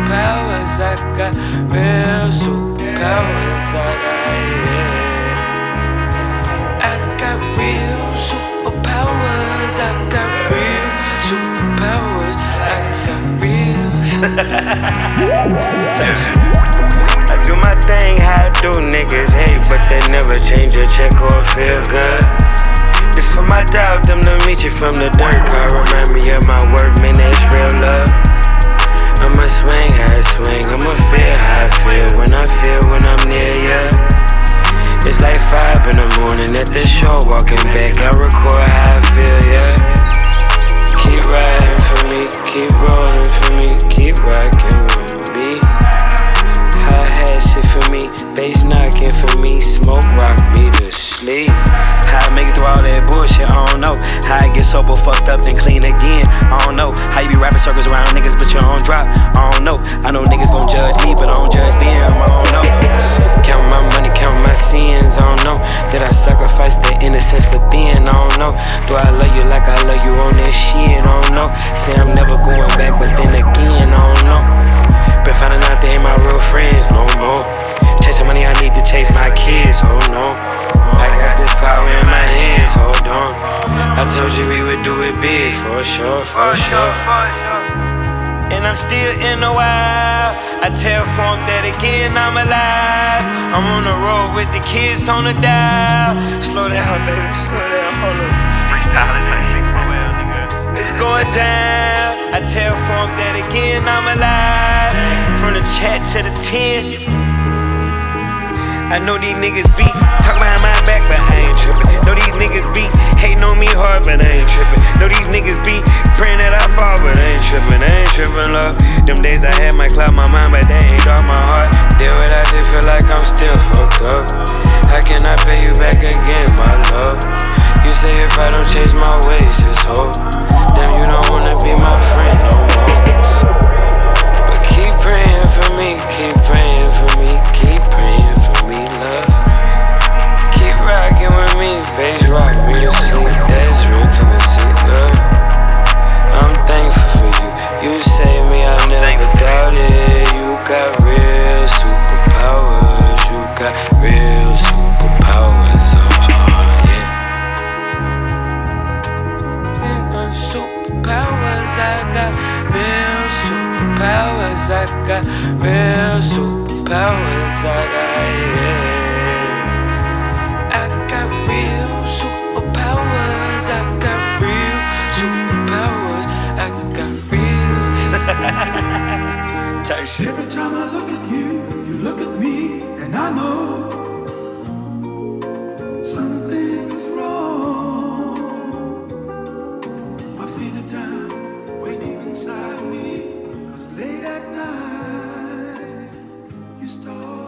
superpowers. I got real superpowers. I got real superpowers. I got real superpowers. I got real. I do my thing, how I do, niggas hate, but they never change your check or feel good. It's for my doubt, them to meet you from the dirt. Car remind me of my worth, man, that's real love. I'ma swing how I swing, I'ma feel how I feel when I'm near ya. It's like 5 in the morning at the show, walking back, I record how I feel, yeah. Keep riding for me, keep rolling for me, keep rocking with me. Hi-hat shit for me, bass knocking for me, smoke rock me to sleep. How I make it through all that bullshit, I don't know. How I get sober, fucked up, then clean again, I don't know. How you be rapping circles around niggas, but you don't drop, I don't know. I know niggas gon' judge me, but I don't judge them, I don't know. Count my money, count my sins, I don't know. Did I sacrifice their innocence for then, I don't know. Do I love you like I love you on this shit, I don't know. Say I'm never going back, but then again, I don't know. Been finding out they ain't my real friends no more. Chasing money, I need to chase my kids, oh no. I got this power in my hands, hold on. I told you we would do it big, for sure, for sure. And I'm still in the wild. I tell Funk that again I'm alive. I'm on the road with the kids on the dial. Slow down, baby, slow down, hold up. It's going down. I tell Funk that again I'm alive. From the chat to the 10. I know these niggas be talk behind my back, but I ain't trippin'. Know these niggas be hating on me hard, but I ain't trippin'. Know these niggas be praying that I fall, but I ain't trippin'. I ain't trippin', love. Them days I had my cloud my mind, but they ain't all my heart. Did what I did, feel like I'm still fucked up. How can I pay you back again, my love? You say if I don't change my ways, it's hope. Damn, you don't wanna be my friend no more. But keep praying for me, keep praying for me, keep praying for me, love. Keep rocking with me, bass rock me to sleep. That's real Tennessee, love. I'm thankful for you. You saved me, I never doubted. You got real superpowers. You got real superpowers. Yeah. Superpowers, I got real superpowers. I got real superpowers. I got real superpowers. I got real superpowers. I got real. Type shit. Every time I look at you, you look at me, and I know something's wrong. I feel it down, way deep inside me. 'Cause late at night, you start